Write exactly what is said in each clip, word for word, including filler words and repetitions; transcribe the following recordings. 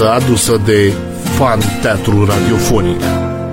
viață adusă de Fan Teatru Radiofonic.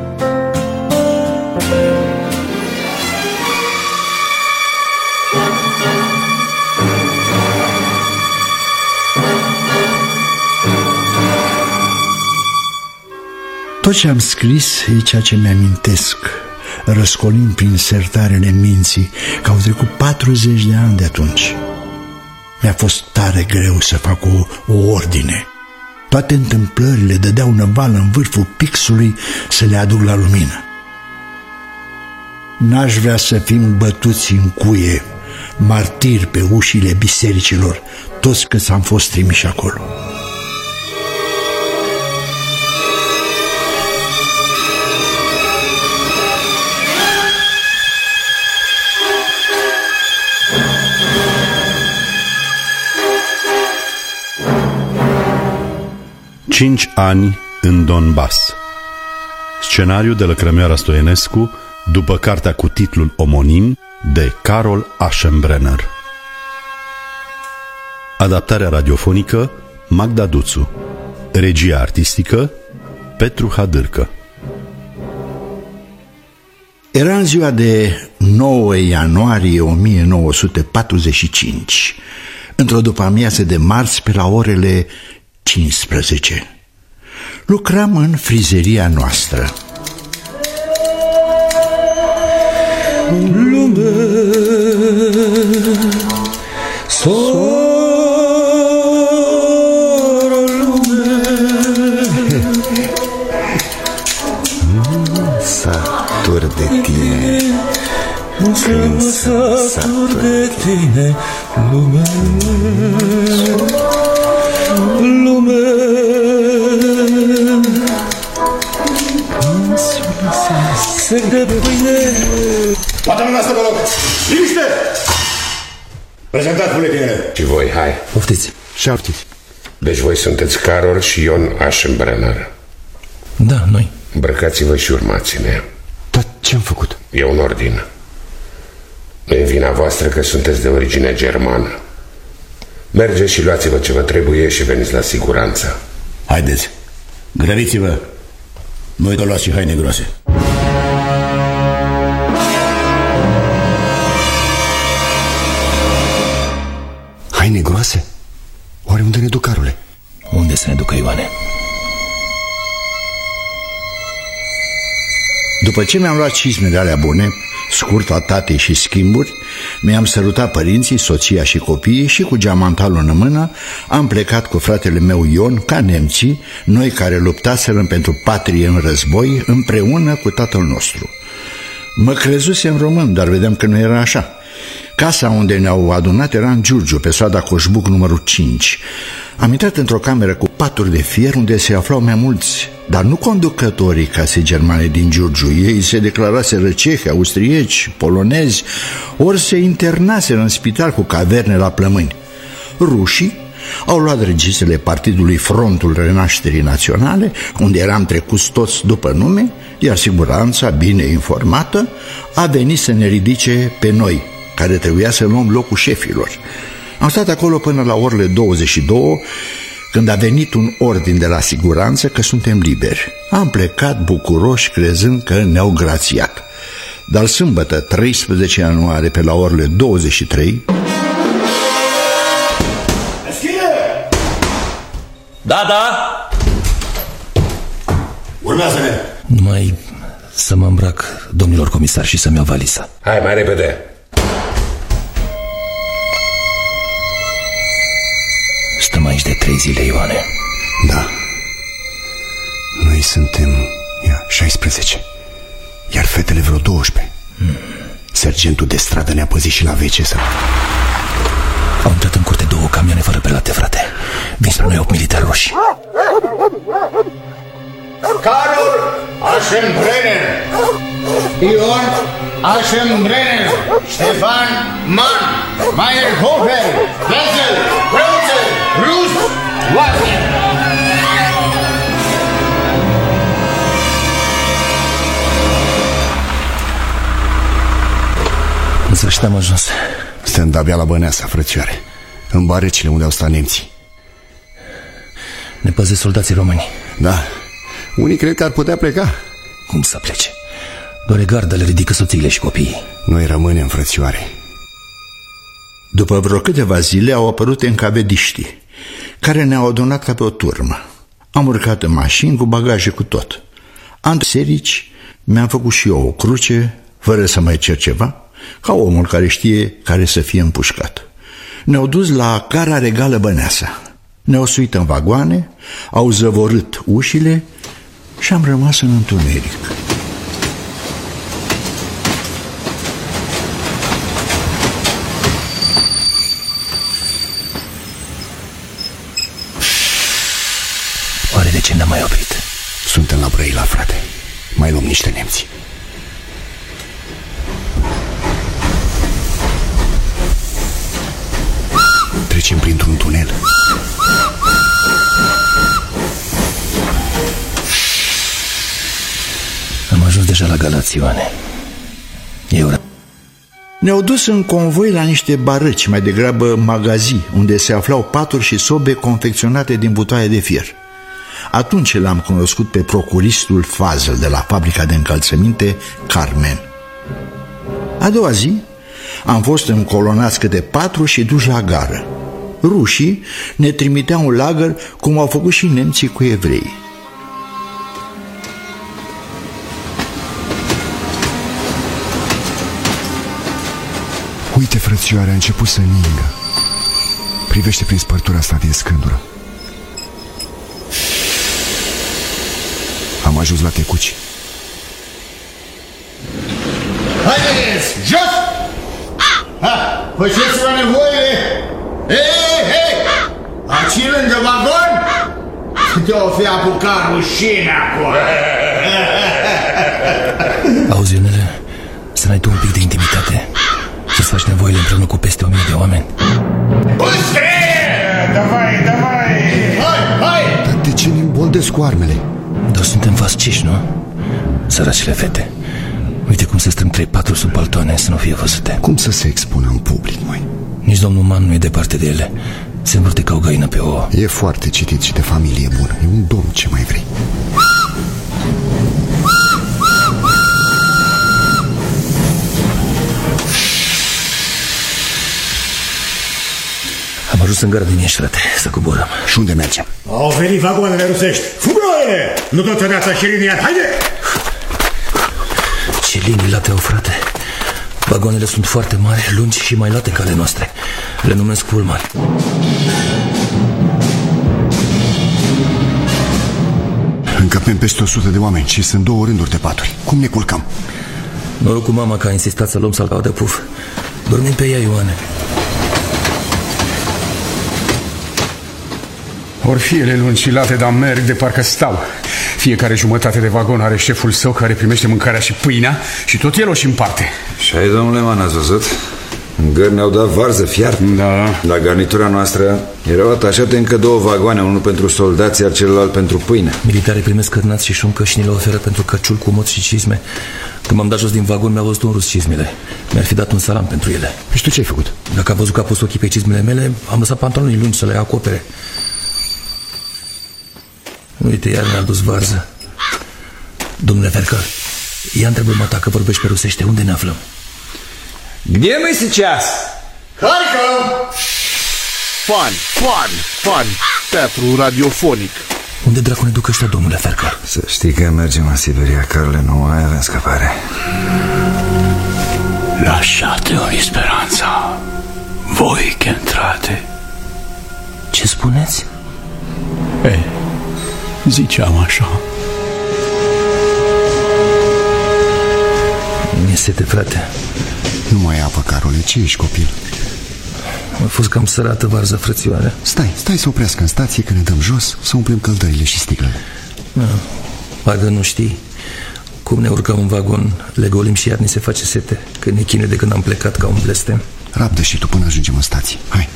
Tot ce am scris e ceea ce mi-amintesc, răscolind prin sertarele minții, că au trecut patruzeci de ani de atunci. Mi-a fost tare greu să fac o, o ordine. Toate întâmplările dădeau năvală în vârful pixului să le aduc la lumină. N-aș vrea să fim bătuți în cuie, martiri pe ușile bisericilor, toți câți am fost trimiși acolo. Cinci ani în Donbass. Scenariu de Lăcrămioara Stoienescu, după cartea cu titlul omonim de Carol Aschenbrenner. Adaptarea radiofonică Magda Duțu. Regia artistică Petru Hadârcă. Era în ziua de nouă ianuarie o mie nouă sute patruzeci și cinci, într-o după-amiază de marți pe la orele cincisprezece. Lucram în frizeria noastră. Lume, soră lume, satur de tine, când satur de tine, lume, lume. Sec de pâine. Poate mâna asta, vă rog. Liniște! Prezentați buletinele. Și voi, hai. Poftiți, șaptiți. Deci voi sunteți Carol și Ion Aschenbrenner. Da, noi. Îmbrăcați-vă și urmați-ne. Dar ce-am făcut? E un ordin. Nu e vina voastră că sunteți de origine germană. Mergeți și luați-vă ce vă trebuie și veniți la siguranță. Haideți, grăbiți-vă. Voi că luați și haine groase. Haine groase? Oare unde ne duc, Carole? Unde să ne ducă, Ioane? După ce mi-am luat cizmele alea bune, scurtatate și schimburi, mi-am sărutat părinții, soția și copiii și cu geamantalul în mână am plecat cu fratele meu Ion, ca nemții, noi care luptaserăm pentru patrie în război, împreună cu tatăl nostru. Mă crezusem român, dar vedeam că nu era așa. Casa unde ne-au adunat era în Giurgiu, pe strada Coșbuc numărul cinci. Am intrat într-o cameră cu paturi de fier unde se aflau mai mulți, dar nu conducătorii casei germane din Giurgiu. Ei se declaraseră cehi, austrieci, polonezi, ori se internaseră în spital cu caverne la plămâni. Rușii au luat registrele partidului Frontul Renașterii Naționale, unde eram trecuți toți după nume, iar siguranța, bine informată, a venit să ne ridice pe noi, care trebuia să luăm locul șefilor. Am stat acolo până la orele douăzeci și două, când a venit un ordin de la siguranță că suntem liberi. Am plecat bucuroși, crezând că ne-au grațiat. Dar sâmbătă, treisprezece ianuarie, pe la orele douăzeci și trei... Deschide! Da, da! Urmează-ne! Numai să mă îmbrac, domnilor comisari, și să-mi iau valiza. Hai, mai repede! Stăm aici de trei zile, Ioane. Da. Noi suntem ia, șaisprezece, iar fetele vreo douăsprezece. hmm. Sergentul de stradă ne-a păzit și la vece să... Au intrat în curte două camioane fără prelate, frate. Vin spre noi opt militari roșii. Carol Aschenbrenner, Ion Aschenbrenner, Stefan Mann, Meyerhofer, Wenzel, Brunzel, Rus, Wagner. În sfârșit am ajuns. Stăm de-abia la Băneasa, frățioare, în barecile unde au stat nemții. Ne păzesc soldații români. Da, unii cred că ar putea pleca. Cum să plece? Doar gardă le ridică soțiile și copiii. Noi rămânem, frățioare. După vreo câteva zile au apărut încavediștii, care ne-au adunat ca pe o turmă. Am urcat în mașini cu bagaje cu tot. Am serici, mi-am făcut și eu o cruce, fără să mai cer ceva, ca omul care știe care să fie împușcat. Ne-au dus la Gara Regală Băneasa. Ne-au suit în vagoane, au zăvorât ușile și am rămas în întuneric. Oare de ce ne-am mai oprit? Suntem la Brăila, frate. Mai luăm niște nemți. Trecem printr-un tunel. Am ajuns deja la Galați, Ioane. Eu... Ne-au dus în convoi la niște barăci, mai degrabă magazii, unde se aflau paturi și sobe confecționate din butoaie de fier. Atunci l-am cunoscut pe procuristul Fazel de la fabrica de încălțăminte Carmen. A doua zi am fost încolonați câte patru și duși la gară. Rușii ne trimiteau în lagăr, cum au făcut și nemții cu evreii. Uite, frățioare, a început să ningă. Privește prin spărtura asta din scândură. Am ajuns la Tecuci. Haideți, jos! Ha, făceți-vă nevoile! Hei, hei! Aici lângă vagon? Te-o fi apucat rușine acolo! Auzi, Ionele, să n-ai tu un pic de intimitate, să-ți faci nevoile împreună cu peste o mie de oameni. Ustre! Davai, davai! Hai, hai! Dar de ce ne îmboldesc cu armele? Doar suntem fasciști, nu? Săracile fete. Uite cum se strâng trei patru sub paltoane să nu fie văzute. Cum să se expună în public, măi? Nici domnul Man nu e departe de ele. Se învârte ca o găină pe ouă. E foarte citit și de familie bună. E un domn, ce mai vrei. Am ajuns în gara din Ieși, frate, să coborăm. Și unde mergem? Au venit vagoanele rusești. Fugroile! Nu tot viața și linia, haide! Ce linii late au, frate. Vagoanele sunt foarte mari, lungi și mai late ca ale noastre. Le numesc pullman. Încăpem peste o sută de oameni și sunt două rânduri de paturi. Cum ne culcăm? Noroc cu mama că a insistat să luăm salcaua de puf. Dormim pe ea, Ioane. Or fi ele lungi și late, dar merg de parcă stau. Fiecare jumătate de vagon are șeful său care primește mâncarea și pâinea și tot el o și împarte. Și ai, domnule Man, ați văzut? În gări ne-au dat varză, fiart. Da. La garnitura noastră erau atașate încă două vagoane, unul pentru soldați, iar celălalt pentru pâine. Militarii primesc cărnați și șuncă și ni le oferă pentru căciul cu moți și cizme. Când m-am dat jos din vagon, mi-a văzut un rus cizmele. Mi-ar fi dat un salam pentru ele. Și tu ce ai făcut? Dacă a văzut că a pus ochii pe cizmele mele, am lăsat pantalonii lungi să le acopere. Uite, iar ne-a dus varză. Domnule Fercă, ia întrebă-mă ta că vorbești pe rusește. Unde ne aflăm? Где мы сейчас? Харьков! Fani, fani, fani, teatru radiofonic. Unde dracu ne duc ăștia, domnule Fercă? Să știi că mergem în Siberia, Carle, nu mai avem scăpare. Lasciate-mi speranța. Voi che entrate. Ce spuneți? E, ziceam așa. Mi-e sete, frate. Nu mai ai apă, Carole, ce ești copil? A fost cam sărată varză, frățioare. Stai, stai să oprească în stație, că ne dăm jos, să umplem căldările și sticlele. Da, parcă nu știi. Cum ne urcăm în vagon, le golim și iar ni se face sete. Când ne chine de când am plecat ca un blestem. Rabdă și tu până ajungem în stație. Hai.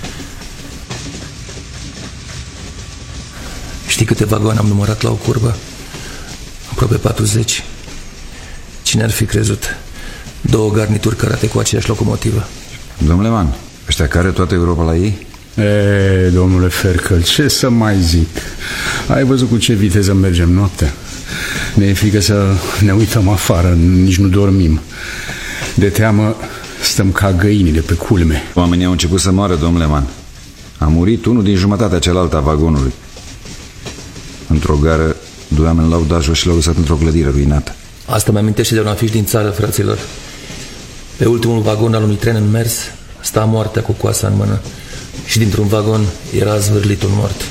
Știi câte vagoane am numărat la o curbă? Aproape patruzeci. Cine ar fi crezut? Două garnituri cărate cu aceeași locomotivă. Domnule Man, ăștia care toată Europa la ei? E, domnule Fercăl, ce să mai zic? Ai văzut cu ce viteză mergem noaptea? Ne e frică să ne uităm afară, nici nu dormim. De teamă stăm ca găinile pe culme. Oamenii au început să moară, domnule Man. A murit unul din jumătatea cealaltă a vagonului. Într-o gară, doi oameni l-au dat jos și l-au lăsat într-o clădire ruinată. Asta mi-amintește de un afiș din țară, fraților. Pe ultimul vagon al unui tren în mers sta moartea cu coasa în mână și dintr-un vagon era zvârlit un mort.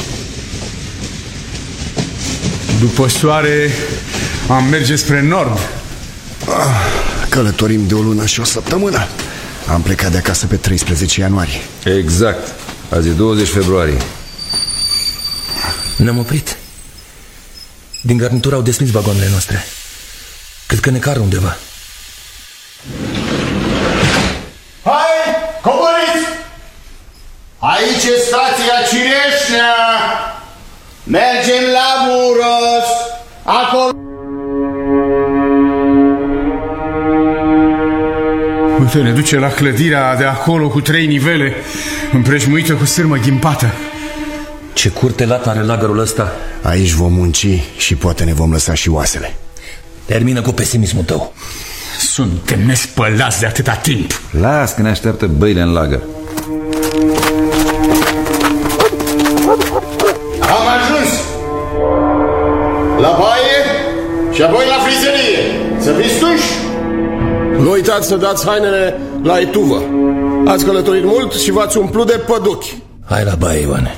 După soare am merge spre nord. Ah, călătorim de o lună și o săptămână. Am plecat de acasă pe treisprezece ianuarie. Exact. Azi e douăzeci februarie. Ne-am oprit. Din garnitură au desmis vagoanele noastre. Cred că ne cară undeva. Hai, coborâți! Aici e stația Cireșnea. Mergem la Muros. Acolo... Uite, ne duce la clădirea de acolo cu trei nivele, împrejmuită cu sârmă ghimpată. Ce curte lată are lagărul ăsta. Aici vom munci și poate ne vom lăsa și oasele. Termină cu pesimismul tău. Suntem nespălați de atâta timp. Las că ne așteaptă băile în lagăr. Am ajuns la baie și apoi la frizerie. Să fiți tuși. Nu uitați să dați hainele la etuvă. Ați călătorit mult și v-ați umplut de păduchi. Hai la baie, Ioane.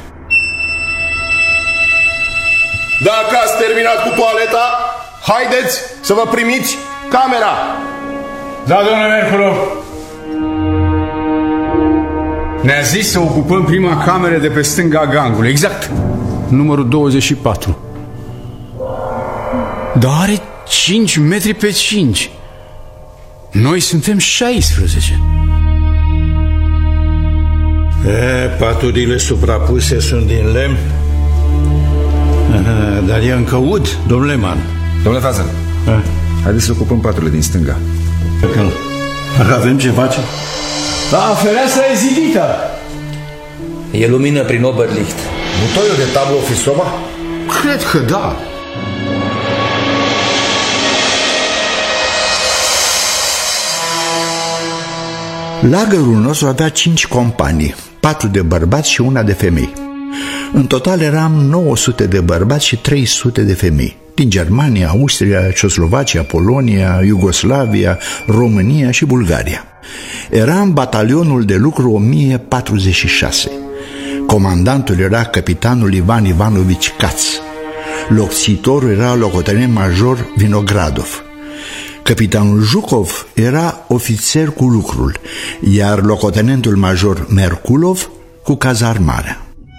Dacă ați terminat cu toaleta, haideți să vă primiți camera. Da, domnule Merculov. Ne-a zis să ocupăm prima cameră de pe stânga gangului. Exact. Numărul douăzeci și patru. Dar are cinci metri pe cinci. Noi suntem șaisprezece. E, paturile suprapuse sunt din lemn. Aha, dar e încă ud, domnule Man. Domnule Fază, haideți să ocupăm paturile din stânga. Dacă avem ce face? Da, fereastra e zidită. E lumină prin Oberlicht. Butoiul de tablă o fi soba? Cred că da. Lagărul nostru avea cinci companii, patru de bărbați și una de femei. În total eram nouă sute de bărbați și trei sute de femei, din Germania, Austria, Ceoslovacia, Polonia, Iugoslavia, România și Bulgaria. Eram batalionul de lucru o mie patruzeci și șase. Comandantul era capitanul Ivan Ivanovici Caț. Locțitorul era locotenent major Vinogradov. Capitanul Jucov era ofițer cu lucrul, iar locotenentul major Merkulov cu cazarmarea.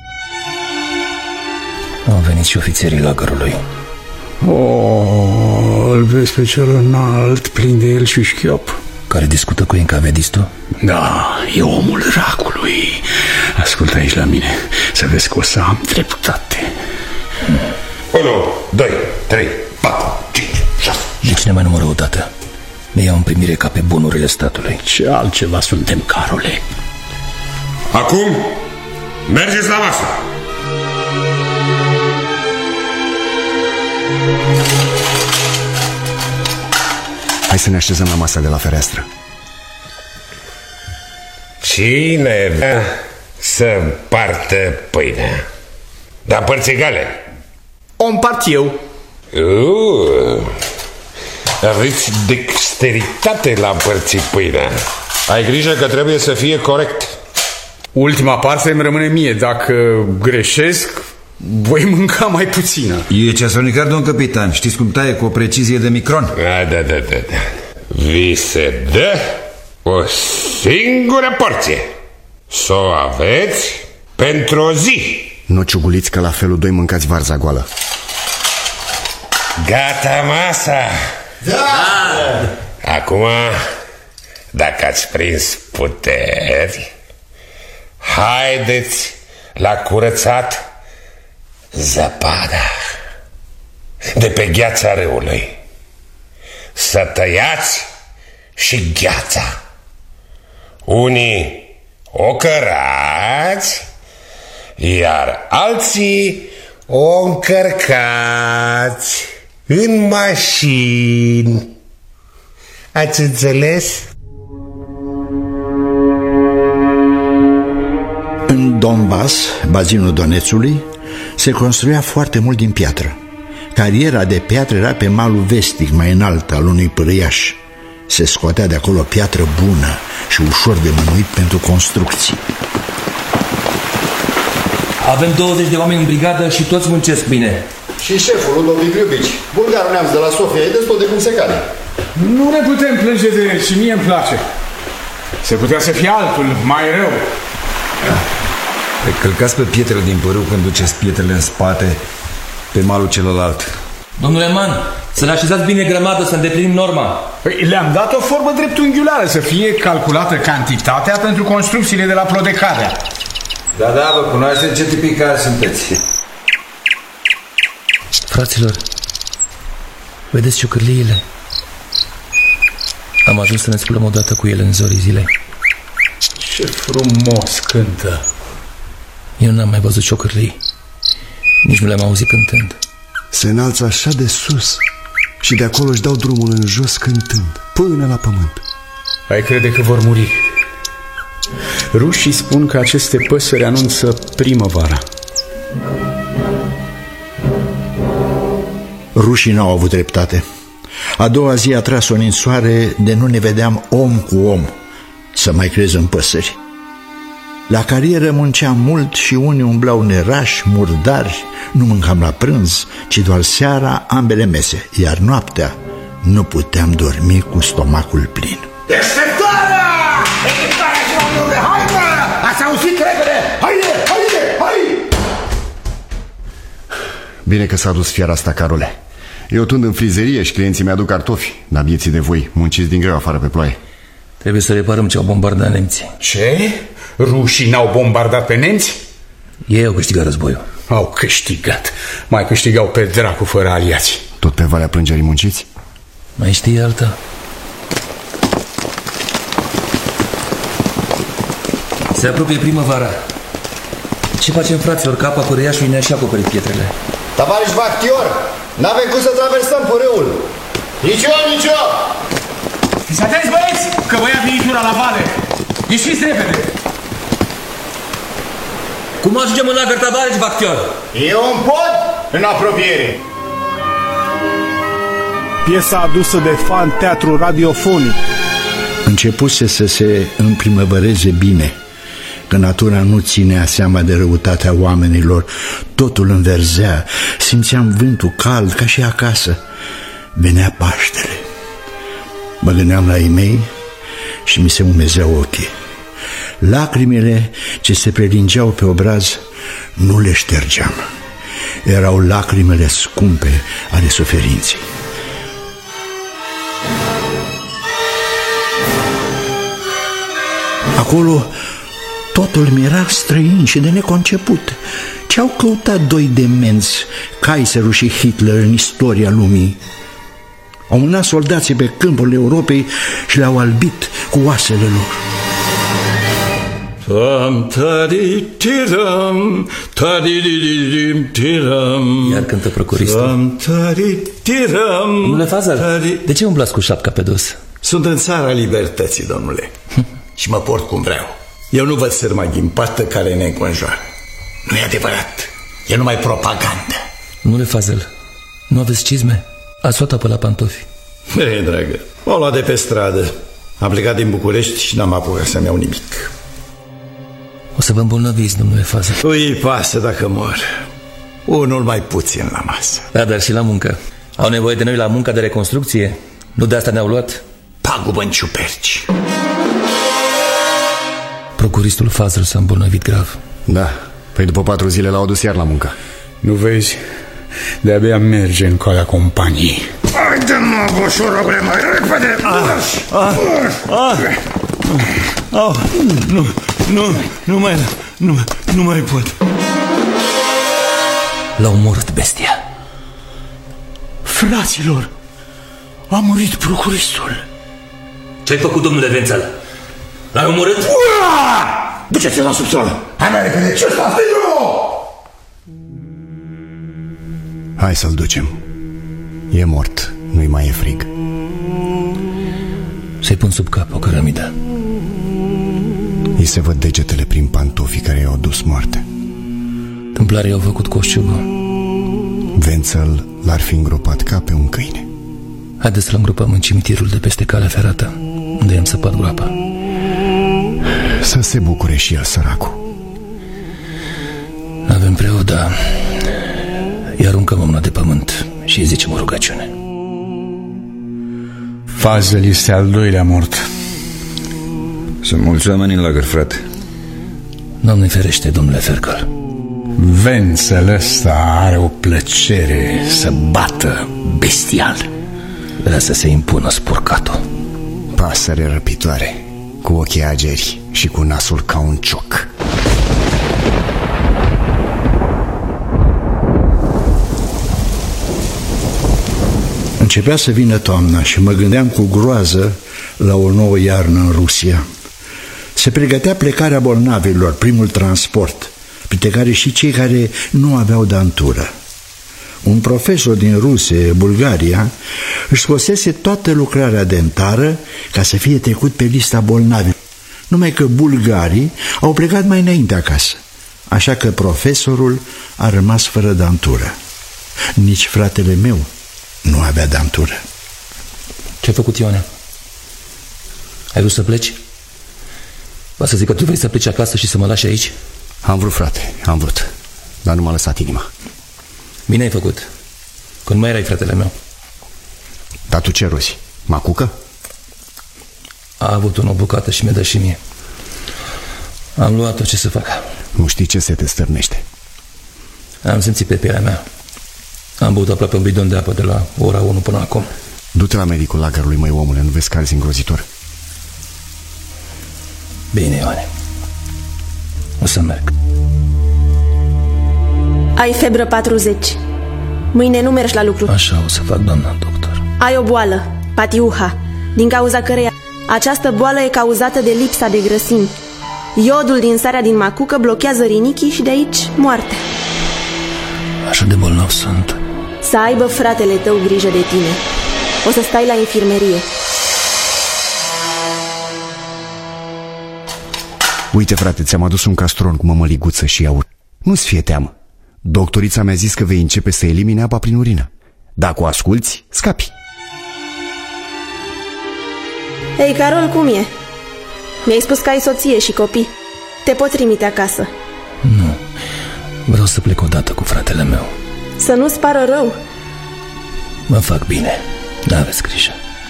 Au venit și ofițerii lagărului. Oh, îl vezi pe cel înalt, plin de el și șchiop. Care discută cu encavedistul? Da, e omul racului. Ascultă aici la mine, să vezi că o să am dreptate. unu, doi, trei, patru, cinci, șase. De ce ne mai numără odată? Ne iau în primire ca pe bunurile statului. Ce altceva suntem, Carole? Acum, mergeți la masă. Hai să ne așezăm la masa de la fereastră. Cine vrea să împartă pâinea? Dar părți egale. O împart eu. Uh, aveți dexteritate la împărți pâinea. Ai grijă că trebuie să fie corect. Ultima parte îmi rămâne mie. Dacă greșesc, voi mânca mai puțină. E ceasonicar, domn capitan. Știți cum taie cu o precizie de micron? Da, da, da, da, da. Vi se dă o singură porție. S-o aveți pentru o zi. Nu ciuguliți că la felul doi mâncați varza goală. Gata masa? Da! Acum, dacă ați prins puteri, haideți la curățat zăpada de pe gheața râului. Să tăiați și gheața. Unii o cărați, iar alții o încărcați în mașini. Ați înțeles? În Donbass, bazinul Donețului, se construia foarte mult din piatră. Cariera de piatră era pe malul vestic, mai înalt, al unui pârâiaș. Se scotea de acolo piatră bună și ușor de mânuit pentru construcții. Avem douăzeci de oameni în brigadă și toți muncesc bine. Și șeful, Ludovic Iubici, bulgarul neamț de la Sofia, e destul de cum se cade. Nu ne putem plânge de el și mie îmi place. Se putea să fie altul, mai rău. Păi călcați pe pietrele din pârâu când duceți pietrele în spate pe malul celălalt. Domnule Man, să le așezați bine grămadă, să îndeplinim norma. Păi le-am dat o formă dreptunghiulară, să fie calculată cantitatea pentru construcțiile de la Prodecadea. Da, da, vă cunoaștem ce tipicari sunteți. Fraților, vedeți ciocârliile? Am ajuns să ne sculăm odată cu ele în zorii zilei. Ce frumos cântă! Eu n-am mai văzut ciocârlii, nici nu le-am auzit cântând. Se înalță așa de sus și de acolo își dau drumul în jos cântând, până la pământ. Ai crede că vor muri? Rușii spun că aceste păsări anunță primăvara. Rușii n-au avut dreptate. A doua zi a tras o ninsoare de nu ne vedeam om cu om. Să mai crezi în păsări. La carieră munceam mult și unii umblau nerași, murdari. Nu mâncam la prânz, ci doar seara ambele mese. Iar noaptea nu puteam dormi cu stomacul plin. Deșteptarea! Deșteptarea și oameni! Hai, mă! Ați auzit repede? Haide, haide, hai! Bine că s-a dus fiara asta, Carole. Eu tund în frizerie și clienții mi-aduc cartofi. Dar vieții de voi, munciți din greu afară pe ploaie. Trebuie să reparăm ce au bombardat nemții. Ce? Rușii n-au bombardat pe nemți? Ei au câștigat războiul. Au câștigat. Mai câștigau pe dracu fără aliați. Tot pe Valea Plângerii munciți? Mai știi alta? Se apropie primăvara. Ce facem, fraților? Că apa pârâiașului ne-a și acoperit pietrele. Tavariș Bactior, n-avem cum să traversăm pârâul. Nici eu, nici eu! Fiți atenți, băieți, că vă ia vinitura la vale. Ieșiți repede! Cum ajungem în lagăr, Tavariș Bactior? E un pod în apropiere. Piesa adusă de fan teatru radiofonic. Începuse să se împrimăvăreze bine, că natura nu ținea seama de răutatea oamenilor, totul înverzea, simțeam vântul cald ca și acasă. Venea Paștele. Mă gândeam la ei mei și mi se umezeau ochii. Lacrimile ce se prelingeau pe obraz nu le ștergeam. Erau lacrimele scumpe ale suferinței. Acolo totul mi-era străin și de neconceput. Ce-au căutat doi demenți, Kaiserul și Hitler, în istoria lumii? Au mânat soldații pe câmpurile Europei și le-au albit cu oasele lor. Iar cântă procuristul. Domnule Fazal, de ce umblați cu șapca pe dos? Sunt în țara libertății, domnule. Și mă port cum vreau. Eu nu văd sârma ghimpată care ne înconjoară. Nu e adevărat. E numai propagandă. Domnule Fazal, nu aveți cizme? Ați luat apă la pantofi. Ei, dragă, m-au luat de pe stradă. Am plecat din București și n-am apucat să-mi iau nimic. O să vă îmbolnăviți, domnule Fazal. Îi pasă dacă mor. Unul mai puțin la masă. Da, dar și la muncă. Au nevoie de noi la munca de reconstrucție. Nu de asta ne-au luat? Pagubă în ciuperci. Procuristul Fazal s-a îmbolnăvit grav. Da, păi după patru zile l-au adus iar la muncă. Nu vezi? De-abia merge în calea companiei. Haide-mă, boșorogule, mai repede! Ah, ah, ah, ah, nu, nu, nu mai, nu, nu mai pot. L-a omorât bestia. Fraților, a murit procuristul. Ce-ai făcut, domnule Vențel? L-ai omorât? Duceți-l la subsol! Hai mai repede, ce ăsta? Stai drumul! Hai să-l ducem. E mort, nu-i mai e frig. Să-i pun sub cap o cărămidă. Îi se văd degetele prin pantofii care i-au dus moarte. Tâmplarii au făcut coșciugul. Wenzel l-ar fi îngropat ca pe un câine. Haideți să-l îngropăm în cimitirul de peste calea ferată, unde i-am săpat groapa. Să se bucure și el, săracul. Avem preot, dar îi aruncăm o mână de pământ și îi zicem o rugăciune. Fazel este al doilea mort. Sunt mulți oameni în lagăr, frate. Doamne ferește, domnule Ferkel. Wenzel ăsta are o plăcere să bată bestial. Vrea să se impună spurcatul. Pasăre răpitoare, cu ochii ageri și cu nasul ca un cioc. Începea să vină toamna și mă gândeam cu groază la o nouă iarnă în Rusia. Se pregătea plecarea bolnavilor, primul transport, printre care și cei care nu aveau dantură. Un profesor din Rusia, Bulgaria, își scosese toată lucrarea dentară ca să fie trecut pe lista bolnavilor. Numai că bulgarii au plecat mai înainte acasă, așa că profesorul a rămas fără dantură. Nici fratele meu nu avea dantură. Ce-ai făcut, Ione? Ai vrut să pleci? Va să zic că tu vrei să pleci acasă și să mă lași aici? Am vrut, frate, am vrut, dar nu m-a lăsat inima. Bine ai făcut, că nu mai erai fratele meu. Dar tu ce rozi? Macucă? A avut o bucată și mi-a dat și mie. Am luat-o, ce să fac? Nu știi ce se te stârnește. Am simțit pe pielea mea. Am băut aproape un bidon de apă de la ora unu până acum. Du-te la medicul lagărului, măi, omule, nu vezi că arzi îngrozitor? Bine, Ioane. O să merg. Ai febră patruzeci. Mâine nu mergi la lucru. Așa o să fac, doamna doctor. Ai o boală, patiuha, din cauza căreia această boală e cauzată de lipsa de grăsimi. Iodul din sarea din macucă blochează rinichii și de aici moarte. Așa de bolnav sunt. Să aibă fratele tău grijă de tine. O să stai la infirmerie. Uite, frate, ți-am adus un castron cu mămăliguță și iaurt. Nu-ți fie teamă. Doctorița mi-a zis că vei începe să elimine apa prin urină. Dacă o asculți, scapi. Ei, Carol, cum e? Mi-ai spus că ai soție și copii. Te pot trimite acasă. Nu, vreau să plec odată cu fratele meu. Să nu-ți pară rău. Mă fac bine, n-aveți grijă.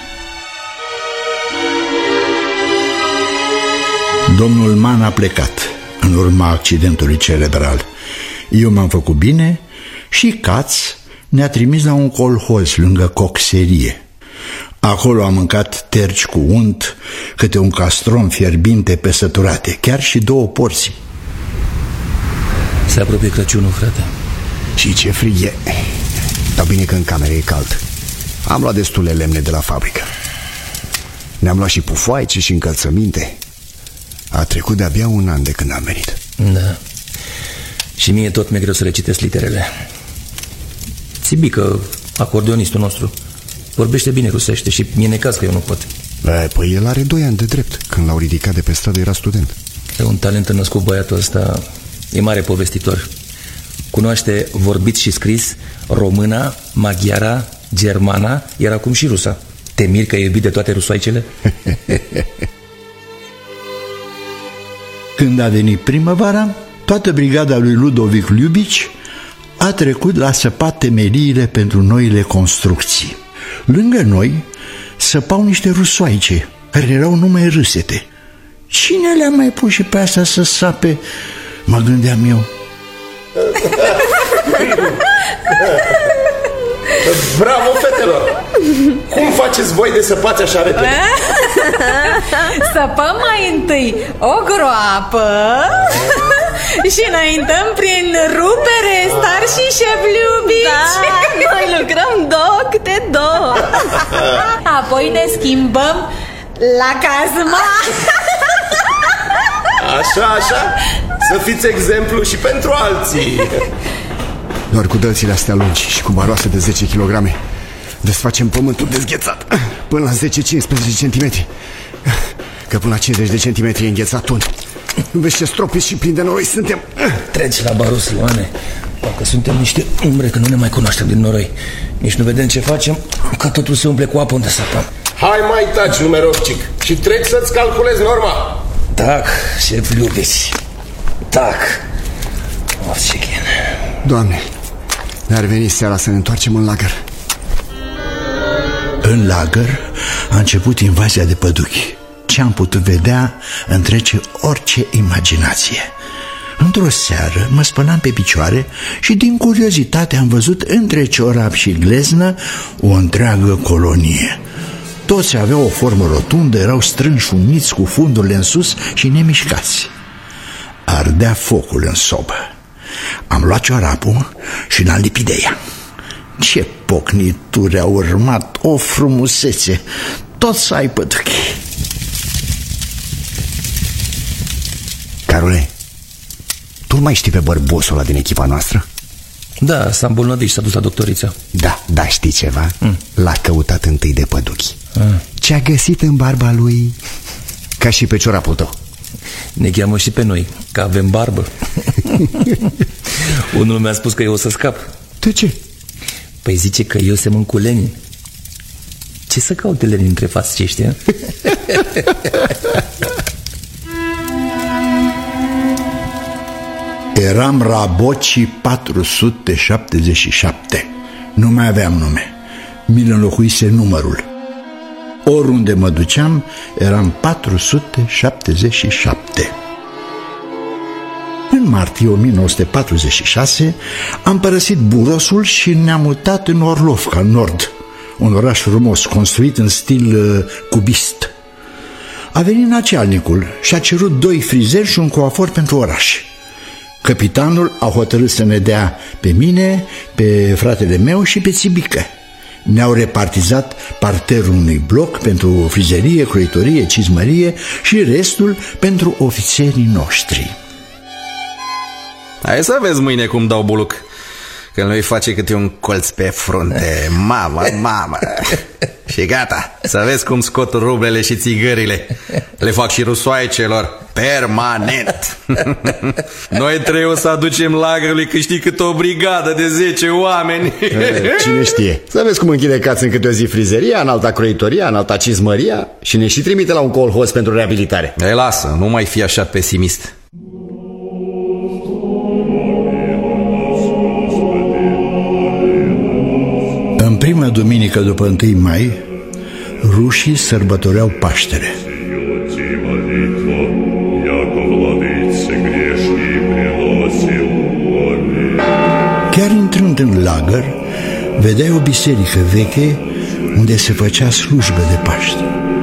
Domnul Man a plecat în urma accidentului cerebral. Eu m-am făcut bine și Caț ne-a trimis la un colhoz lângă coxerie. Acolo am mâncat terci cu unt, câte un castron fierbinte pe săturate, chiar și două porții. Se apropie Crăciunul, frate. Și ce frig e. Dar bine că în cameră e cald. Am luat destule lemne de la fabrică. Ne-am luat și pufoaice și încălțăminte. A trecut de-abia un an de când am venit. Da. Și mie tot mi-e greu să recitesc literele. Țibică, acordeonistul nostru, vorbește bine rusește și mi-e necaz că eu nu pot. E, păi el are doi ani de drept. Când l-au ridicat de pe stradă era student. E un talent născut băiatul ăsta. E mare povestitor. Cunoaște vorbit și scris româna, maghiara, germana, iar acum și rusa. Te miri că e iubit de toate rusoaicele? Când a venit primăvara, toată brigada lui Ludovic Liubici a trecut la săpat temeliile pentru noile construcții. Lângă noi săpau niște rusoaice care erau numai râsete. Cine le-a mai pus și pe asta să sape? Mă gândeam eu. Bravo, fetelor! Cum faceți voi de săpați așa repede? Săpăm mai întâi o groapă și înaintăm prin rupere, star și șebliubici. Da, noi lucrăm două câte două. Apoi ne schimbăm la cazma. Așa, așa, să fiți exemplu și pentru alții. Doar cu dălțile astea lungi și cu baroase de zece kilograme desfacem pământul dezghețat până la zece cincisprezece centimetri. Că până la cincizeci de centimetri e înghețat tot. Nu vezi ce stropiți și plini de noroi suntem? Treci la baros, Ioane. Parcă suntem niște umbre, că nu ne mai cunoaștem din noroi. Nici nu vedem ce facem, că totul se umple cu apă unde sapăm. Hai mai taci, numerovcic, și trec să-ți calculezi norma. Tac, șef Liubici. Tac. Of, ce ghen. Doamne, ne-ar veni seara să ne întoarcem în lagăr. În lagăr a început invazia de păduchi. Ce am putut vedea întrece orice imaginație. Într-o seară mă spălam pe picioare și din curiozitate am văzut între ciorap și gleznă o întreagă colonie. Toți aveau o formă rotundă, erau strânși uniți cu fundurile în sus și nemișcați. Ardea focul în sobă. Am luat ciorapul și l-am lipit de ea. Ce pocnituri au urmat, o frumusețe, tot să ai păduchi. Carole, tu mai știi pe bărbosul ăla din echipa noastră? Da, s-a îmbolnăvit și s-a dus la doctorița. Da, da, știi ceva? Mm. L-a căutat întâi de păduchi. mm. Ce-a găsit în barba lui? Ca și pe ciorapul tău. Ne cheamă și pe noi, că avem barbă. Unul mi-a spus că eu o să scap. De ce? Păi zice că eu semăn cu Lenin. Ce să caute Lenin între față, ce știa? Eram Rabocii patru sute șaptezeci și șapte. Nu mai aveam nume. Mi-l înlocuise numărul. Oriunde mă duceam, eram patru sute șaptezeci și șapte. În martie o mie nouă sute patruzeci și șase am părăsit Burosul și ne-am mutat în Orlovca, în nord, un oraș frumos, construit în stil uh, cubist. A venit nacealnicul și a cerut doi frizeri și un coafor pentru oraș. Capitanul a hotărât să ne dea pe mine, pe fratele meu și pe țibică. Ne-au repartizat parterul unui bloc pentru frizerie, croitorie, cizmărie și restul pentru ofițerii noștri. Hai să vezi mâine cum dau buluc, că nu-i face câte un colț pe frunte. Mamă, mamă. Și gata, să vezi cum scot rublele și țigările. Le fac și rusoaicelor permanent. Noi trei o să aducem lagărului câștig cât o brigadă de zece oameni. Cine știe. Să vezi cum închide cați în câte o zi frizeria, în alta croitoria, în alta cizmăria și ne și trimite la un colhoz pentru reabilitare. Ei, lasă, nu mai fi așa pesimist. În prima duminică după întâi mai, rușii sărbătoreau Paștele. Chiar intrând în lagăr, vedeai o biserică veche unde se făcea slujbă de Paște.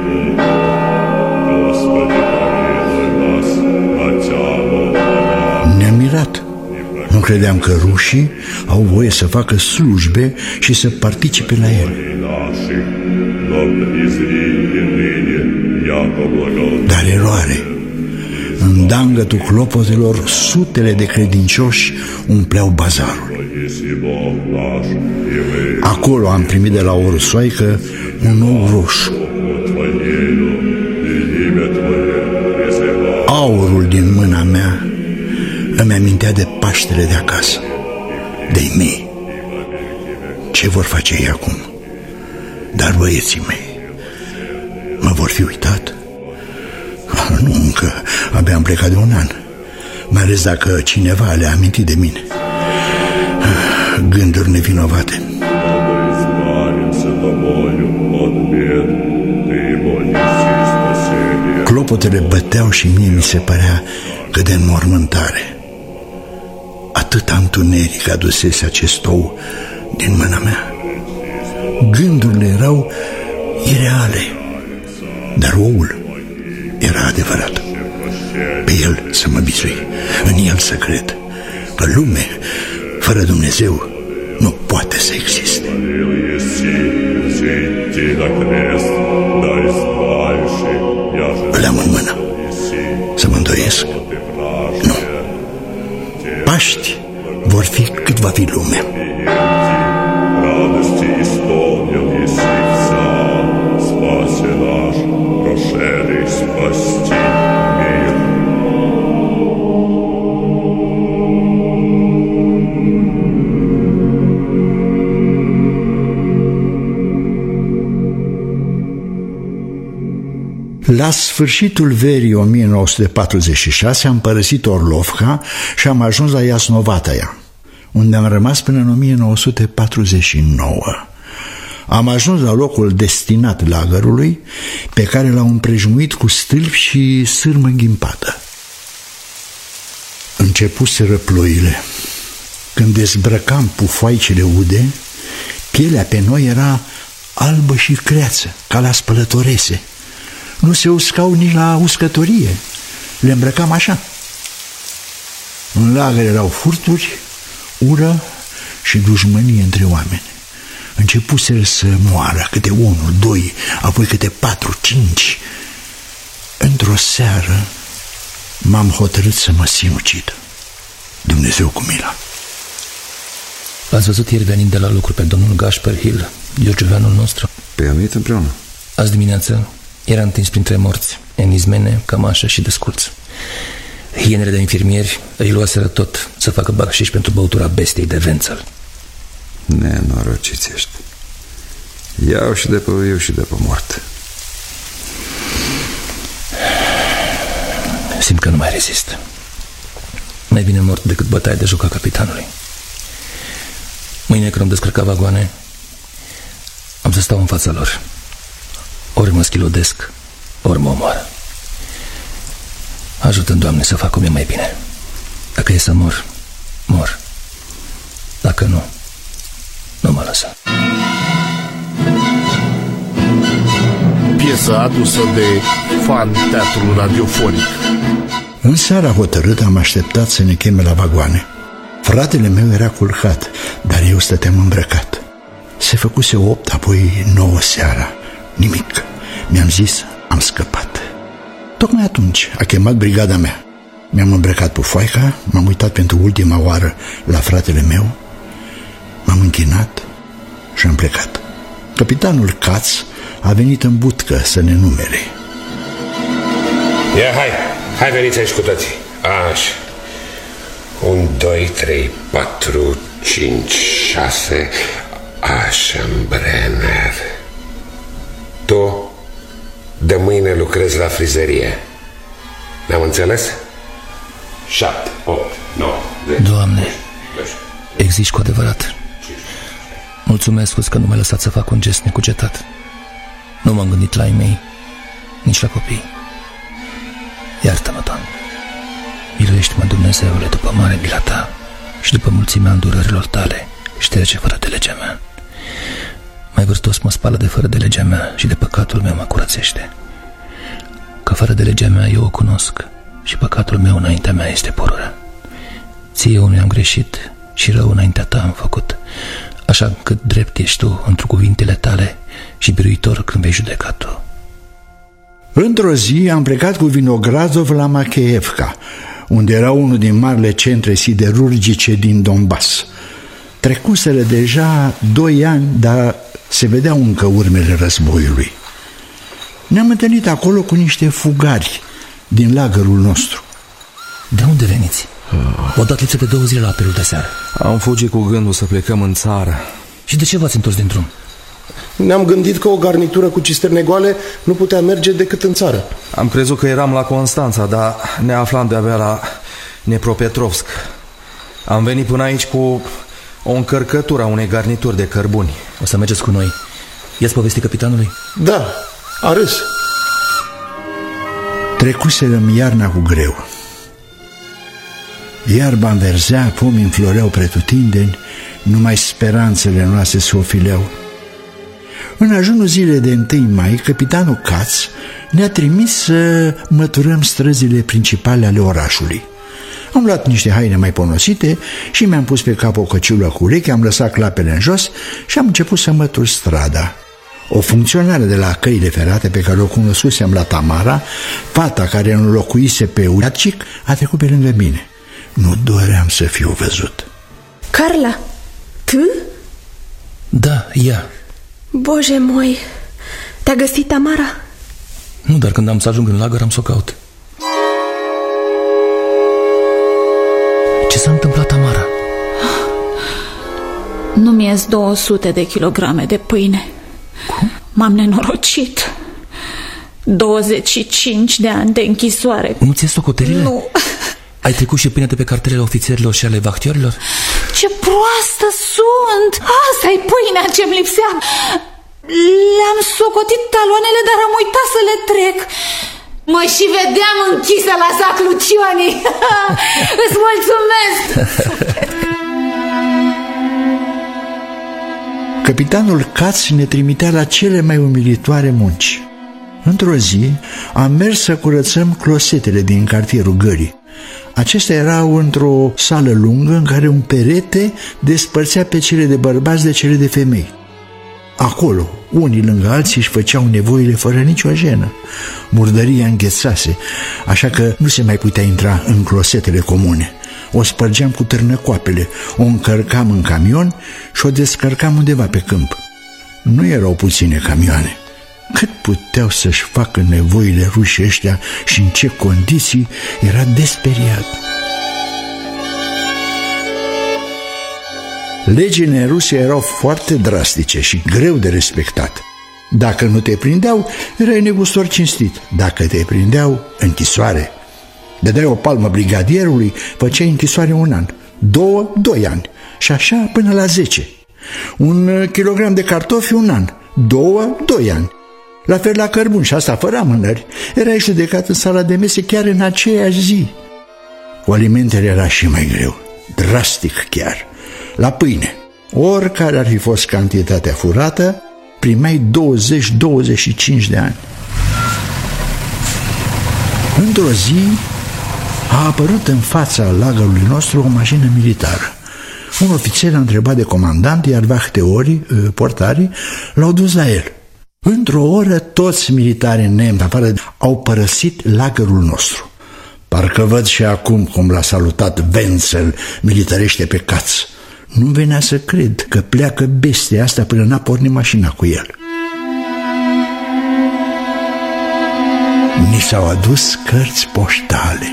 Ne-am mirat. Nu credeam că rușii au voie să facă slujbe și să participe la ele. Dar eroare. În dangătul clopotelor, sutele de credincioși umpleau bazarul. Acolo am primit de la o rusoaică un ou roșu. Aurul din mâna mea îmi amintea de Paștele de acasă, de-ai mei. Ce vor face ei acum? Dar băieții mei mă vor fi uitat? Nu, încă abia am plecat de un an, mai ales dacă cineva le-a amintit de mine. Gânduri nevinovate. Clopotele băteau și mie mi se părea că de înmormântare. Atâta întuneric adusese acest ou din mâna mea. Gândurile erau ireale, dar oul era adevărat. Pe el să mă bizui, în el să cred că lume fără Dumnezeu nu poate să existe. Îl am în mână. Să mă îndoiesc? Nu. Paști vor fi cât va fi lumea. La sfârșitul verii o mie nouă sute patruzeci și șase am părăsit Orlovka și am ajuns la Iasnovataia, unde am rămas până în o mie nouă sute patruzeci și nouă. Am ajuns la locul destinat lagărului, pe care l-au împrejmuit cu stâlpi și sârmă ghimpată. Începuseră ploile. Când dezbrăcam pufoaicele ude, pielea pe noi era albă și creață, ca la spălătorese. Nu se uscau nici la uscătorie. Le îmbrăcam așa. În lagăr erau furturi, ură și dușmănie între oameni. Începuseră să moară câte unul, doi, apoi câte patru, cinci. Într-o seară m-am hotărât să mă sinucid. Dumnezeu cu mila. L-ați văzut ieri venind de la lucru pe domnul Gaspar Hill, giurgiovanul nostru? Pe am venit împreună. Azi dimineață era întins printre morți, în izmene, cămașă și desculț. Hienele de infirmieri îi luaseră tot să facă bacșiș pentru băutura bestiei de Wenzel. Nenorociți ești. Iau și de pe viu și de pe moarte. Simt că nu mai rezist. Mai bine mort decât bătaie de joc a capitanului. Mâine când am descărcat vagoane, am să stau în fața lor. Ori mă schilodesc, ori mă omoară. Ajută-mi, Doamne, să fac cum e mai bine. Dacă e să mor, mor. Dacă nu, nu mă lăsa. Piesă adusă de Fan Teatrul Radiofonic. În seara hotărâtă am așteptat să ne cheme la vagoane. Fratele meu era culcat, dar eu stăteam îmbrăcat. Se făcuse opt, apoi nouă seara. Nimic. Mi-am zis, am scăpat. Tocmai atunci a chemat brigada mea. Mi-am îmbrăcat pufoaica, m-am uitat pentru ultima oară la fratele meu, m-am închinat și am plecat. Capitanul Katz a venit în budcă să ne numere. Ia, hai, hai veniți aici cu toții. Așa. Un, doi, trei, patru, cinci, șase. Aschenbrenner. Tu de mâine lucrezi la frizerie. Ne-am înțeles? Șapte, opt, nouă, zece. Doamne, existi cu adevărat. Mulțumesc că nu m-ai lăsat să fac un gest necugetat. Nu m-am gândit la ei mei, nici la copii. Iartă-mă, Doamne. Miluiește-mă, Dumnezeule, după mare mila ta și după mulțimea îndurărilor tale, șterge fără de legea mea. Mai vârtos mă spală de fără de legea mea și de păcatul meu mă curățește. Că fără de legea mea eu o cunosc și păcatul meu înaintea mea este pururea. Ție unui am greșit și rău înaintea ta am făcut, așa încât drept ești tu într cuvintele tale și biruitor când vei judeca tu. Într-o zi am plecat cu Vinogradov la Makeevka, unde era unul din marile centre siderurgice din Donbass. Trecuseră deja doi ani, dar se vedeau încă urmele războiului. Ne-am întâlnit acolo cu niște fugari din lagărul nostru. De unde veniți? V-au dat lipsă de două zile la apelul de seară. Am fugit cu gândul să plecăm în țară. Și de ce v-ați întors din drum? Ne-am gândit că o garnitură cu cisterne goale nu putea merge decât în țară. Am crezut că eram la Constanța, dar ne aflam de-abia la Dnepropetrovsk. Am venit până aici cu o încărcătură a unei garnituri de cărbuni. O să mergeți cu noi. I-ați povestit capitanului? Da, a râs. Trecuserăm iarna cu greu. Iarba înverzea, pomii înfloreau pretutindeni, numai speranțele noastre se ofileau. În ajunul zilei de întâi mai, capitanul Katz ne-a trimis să măturăm străzile principale ale orașului. Am luat niște haine mai ponosite și mi-am pus pe cap o căciulă cu urechi, am lăsat clapele în jos și am început să mătur strada. O funcționară de la căile ferate pe care o cunoscusem la Tamara, fata care înlocuise pe Uiacic, a trecut pe lângă mine. Nu doream să fiu văzut. Carla, tu? Da, ea. Bože moi, te-a găsit Tamara? Nu, dar când am să ajung în lagăr am să o caut. Ce s-a întâmplat, Tamara? Nu mi-ies două sute de kilograme de pâine. Cum? M-am nenorocit. douăzeci și cinci de ani de închisoare. Nu ți-e socotelile? Nu. Ai trecut și pâinea de pe cartelele ofițerilor și ale vachtorilor? Ce proastă sunt! Asta-i pâinea ce-mi lipsea. Le-am socotit taloanele, dar am uitat să le trec. Mă și vedeam închisă la sac Lucioni. Îți mulțumesc! Capitanul Katz ne trimitea la cele mai umilitoare munci. Într-o zi am mers să curățăm closetele din cartierul Gării. Acestea erau într-o sală lungă în care un perete despărțea pe cele de bărbați de cele de femei. Acolo, unii lângă alții își făceau nevoile fără nicio jenă. Murdăria înghețase, așa că nu se mai putea intra în closetele comune. O spărgeam cu târnăcoapele, o încărcam în camion și o descărcam undeva pe câmp. Nu erau puține camioane. Cât puteau să-și facă nevoile rușii ăștia și în ce condiții, era desperiat. Legile în Rusia erau foarte drastice și greu de respectat. Dacă nu te prindeau, erai negustor cinstit. Dacă te prindeau, închisoare. Dădeai o palmă brigadierului, făceai închisoare un an, două, doi ani și așa până la zece. Un kilogram de cartofi, un an, două, doi ani. La fel la cărbun și asta fără amânări. Erai judecat în sala de mese chiar în aceeași zi. Cu alimentele era și mai greu, drastic chiar. La pâine, oricare ar fi fost cantitatea furată, primeai douăzeci douăzeci și cinci de ani. Într-o zi a apărut în fața lagărului nostru o mașină militară. Un ofițer a întrebat de comandant, iar vachteorii, portarii, l-au dus la el. Într-o oră toți militarii nemți afară au părăsit lagărul nostru. Parcă văd și acum cum l-a salutat Wenzel militarește pe Katz. Nu venea să cred că pleacă bestia asta până n-a pornit mașina cu el. Ni s-au adus cărți poștale.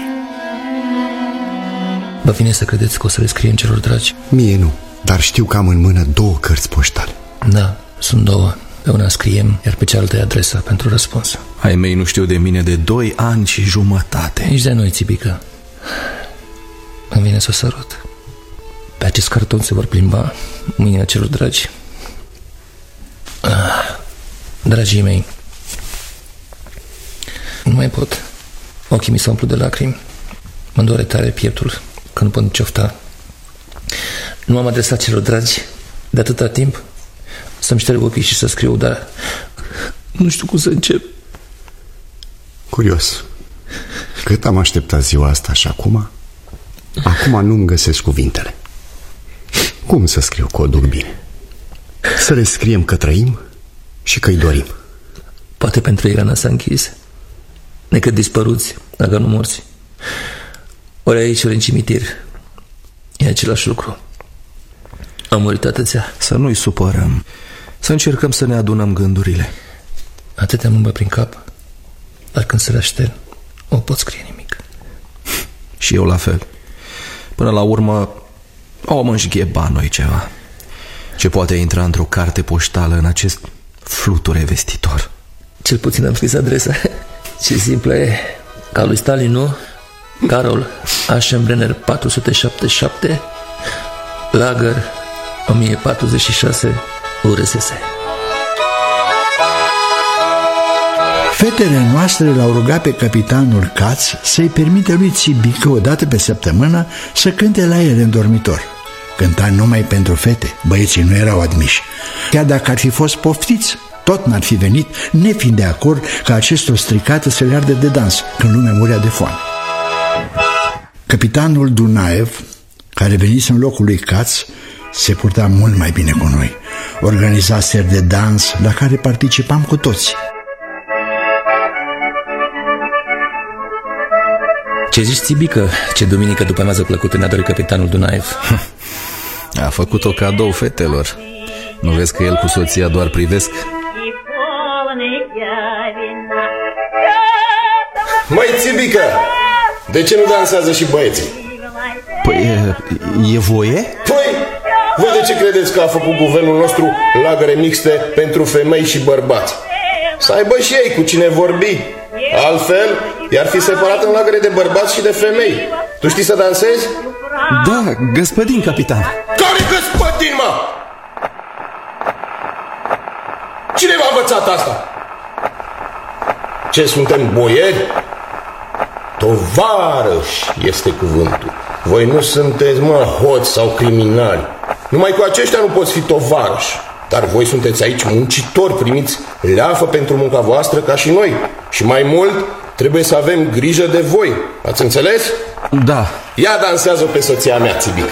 Vă vine să credeți că o să le scriem celor dragi? Mie nu, dar știu că am în mână două cărți poștale. Da, sunt două. Pe una scriem, iar pe cealaltă e adresa pentru răspuns. Ai mei nu știu de mine de doi ani și jumătate. Nici de noi, țipică. Îmi vine să o sărut. Pe acest carton se vor plimba mâinile celor dragi. Ah, dragii mei, nu mai pot. Ochii mi s-au umplut de lacrimi. Mă doare tare pieptul când nu pot ciofta. Nu am adresat celor dragi de atâta timp să-mi șterg ochii și să scriu, dar nu știu cum să încep. Curios. Cât am așteptat ziua asta și acum, acum nu-mi găsesc cuvintele. Cum să scriu că o duc bine? Să le scriem că trăim și că-i dorim. Poate pentru ei rana s-a închis, decât dispăruți, dacă nu morți. Ori aici, ori în cimitir. E același lucru. Am murit atâția. Să nu-i supărăm. Să încercăm să ne adunăm gândurile. Atâtea mâmbă prin cap, dar când se răștel, o pot scrie nimic. Și eu la fel. Până la urmă, o mă înșgheba noi ceva. Ce poate intra într-o carte poștală în acest fluture vestitor? Cel puțin am scris adresa. Ce simplă e. Ca lui Stalin, nu? Carol Aschenbrenner patru sute șaptezeci și șapte, Lager o mie patruzeci și șase, U R S S. Fetele noastre l-au rugat pe capitanul Katz să-i permite lui Țibică o dată pe săptămână să cânte la ele în dormitor. Cânta numai pentru fete, băieții nu erau admiși. Chiar dacă ar fi fost poftiți, tot n-ar fi venit, nefiind de acord ca acestor stricate să le ardă de dans când lumea murea de foame. Capitanul Dunaev, care venise în locul lui Katz, se purta mult mai bine cu noi. Organiza seri de dans la care participam cu toți. Ce zici, Țibică? Ce duminică după amiază plăcută ne-a dorit capitanul Dunaev. A făcut-o cadou fetelor. Nu vezi că el cu soția doar privesc? Măi, Țibică, de ce nu dansează și băieții? Păi, e, e voie? Păi, voi de ce credeți că a făcut guvernul nostru lagăre mixte pentru femei și bărbați? Să aibă și ei cu cine vorbi. Altfel, i-ar fi separat în lagăre de bărbați și de femei. Tu știi să dansezi? Da, găspădin, capitan. Care găspădin, mă? Cine v-a învățat asta? Ce, suntem boieri? Tovarăși este cuvântul. Voi nu sunteți, mă, hoți sau criminali. Numai cu aceștia nu poți fi tovarăși. Dar voi sunteți aici muncitori, primiți leafă pentru munca voastră ca și noi. Și mai mult, trebuie să avem grijă de voi. Ați înțeles? Da. Ia dansează pe soția mea, Țibica.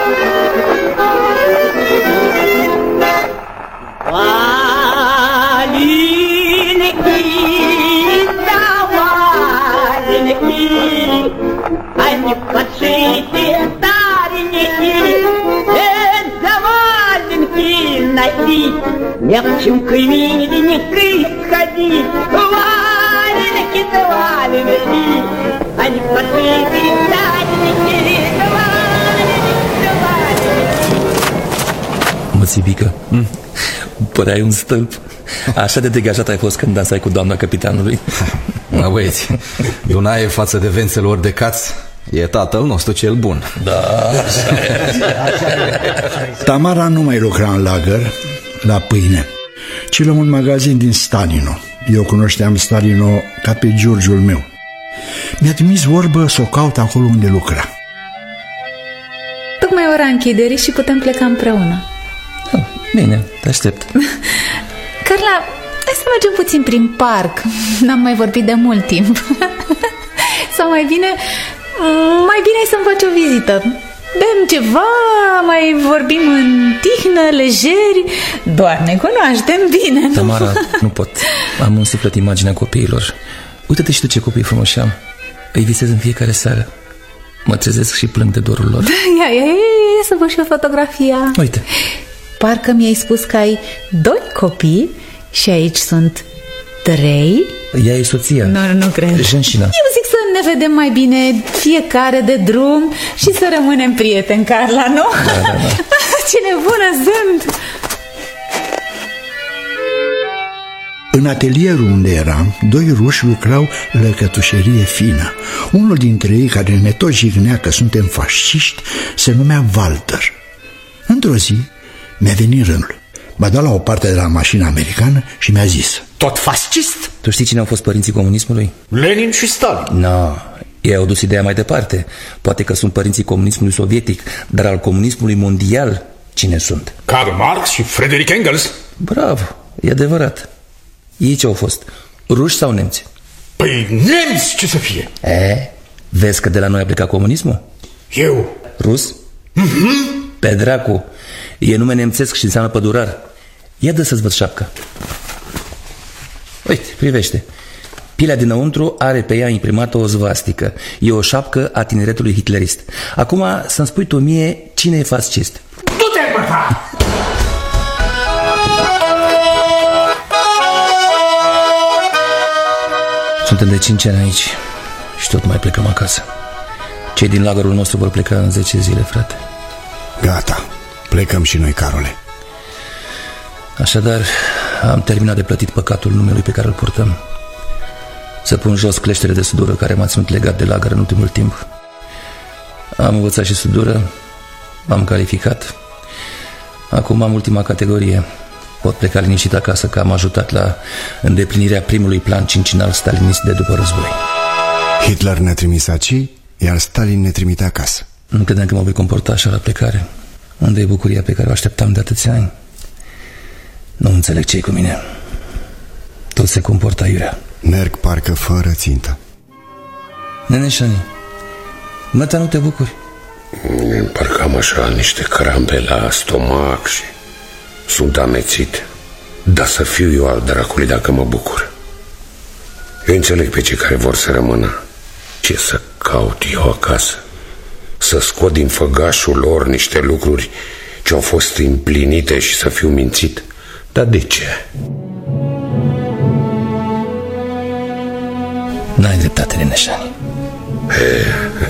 Мягченько миленько сходи, валенки да валенки, они посыпали валенки да валенки да валенки. Mă, Țibică, mm. păreai un stâlp. Așa de degajat ai fost când dansai cu doamna capitanului. Mă, băieți, Dunaie față de vențelor de caț e tatăl nostru cel bun. Da. Tamara nu mai lucra în lagăr la pâine, ci la un magazin din Stalino. Eu cunoșteam Stalino ca pe Giurgiul meu. Mi-a trimis vorbă să o caut acolo unde lucra. Tocmai ora închiderii și putem pleca împreună. Oh, bine, te aștept. Carla, hai să mergem puțin prin parc. N-am mai vorbit de mult timp. Sau mai bine, mai bine să-mi faci o vizită. Bem ceva, mai vorbim în tihnă, lejeri. Doar ne cunoaștem bine, nu? Tamara, nu pot. Am un suflet imaginea copiilor. Uite-te și tu ce copii frumoși am. Îi visez în fiecare seară. Mă trezesc și plâng de dorul lor. Ia, ia, ia, să văd și o fotografia. Uite. Parcă mi-ai spus că ai doi copii și aici sunt trei. Ea e soția. Nu, nu, nu cred. Jenșina. Eu zic să ne vedem mai bine fiecare de drum și să rămânem prieteni, Carla, nu? Da, da, da. Ce nebună sunt! În atelierul unde eram, doi ruși lucrau lăcătușerie fină. Unul dintre ei, care ne tot jignea că suntem fasciști, se numea Walter. Într-o zi mi-a venit rândul. M-a dat la o parte de la mașina americană și mi-a zis: tot fascist? Tu știi cine au fost părinții comunismului? Lenin și Stalin. No, ei au dus ideea mai departe. Poate că sunt părinții comunismului sovietic, dar al comunismului mondial cine sunt? Karl Marx și Friedrich Engels. Bravo, e adevărat. Ei ce au fost? Ruși sau nemți? Păi nemți ce să fie? E, vezi că de la noi a plecat comunismul? Eu? Rus? Mm-hmm. Pe dracu, e nume nemțesc și înseamnă pădurar. Ia dă să-ți văd șapca. Uite, privește. Pilea dinăuntru are pe ea imprimată o zvastică. E o șapcă a tineretului hitlerist. Acum să-mi spui tu mie cine e fascist. Du-te, bă! Suntem de cinci ani aici și tot mai plecăm acasă. Cei din lagărul nostru vor pleca în zece zile, frate. Gata, plecăm și noi, Carole. Așadar, am terminat de plătit păcatul numelui pe care îl purtăm. Să pun jos cleștele de sudură care m-a ținut legat de lagăr în ultimul timp. Am învățat și sudură, m-am calificat. Acum am ultima categorie. Pot pleca liniștit acasă că am ajutat la îndeplinirea primului plan cincinal stalinist de după război. Hitler ne-a trimis aici, iar Stalin ne trimite acasă. Nu credeam că mă voi comporta așa la plecare. Unde e bucuria pe care o așteptam de atâția ani? Nu înțeleg ce-i cu mine. Tot se comportă aiurea. Merg parcă fără țintă. Nene Șani, măta, nu te bucuri? Parcă am așa niște crampe la stomac și sunt amețit. Dar să fiu eu al dracului dacă mă bucur. Eu înțeleg pe cei care vor să rămână. Ce să caut eu acasă? Să scot din făgașul lor niște lucruri ce au fost împlinite și să fiu mințit. Dar de ce? N-ai dreptate, Neneșani. He,